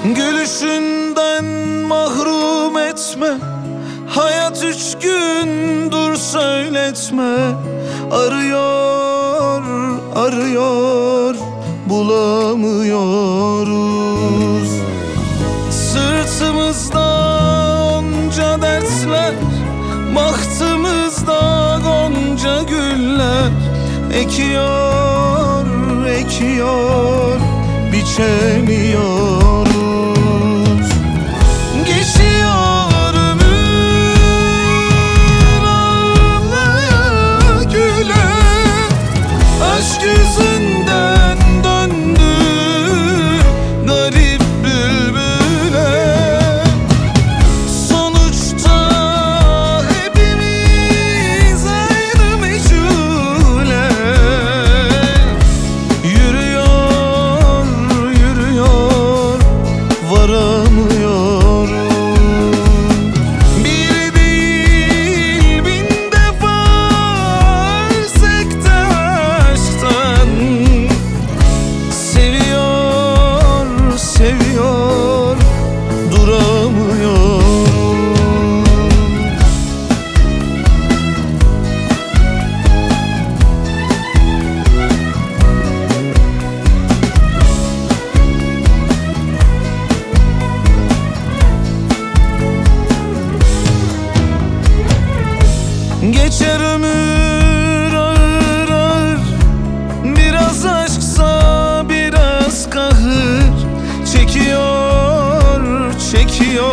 Gülüşünden mahrum etme, hayat 3 gün dur söyletme. Arıyor, arıyor, bulamıyoruz. Sırtımızda onca dertler, bahtımızda gonca güller. Ekiyor, ekiyor, biçemiyoruz. Geçiyor ömür ağlaya güle, aşk yüzünden döndü garip bülbüle. Sonuçta hepimiz aynı meçhule. Yürüyor, yürüyor, varamıyoruz. Bir değil 1000 defa ölsek de aşktan. Seviyor, seviyor, duramıyoruz. Geçer ömür ağır ağır, biraz aşksa biraz kahır. Çekiyor, çekiyor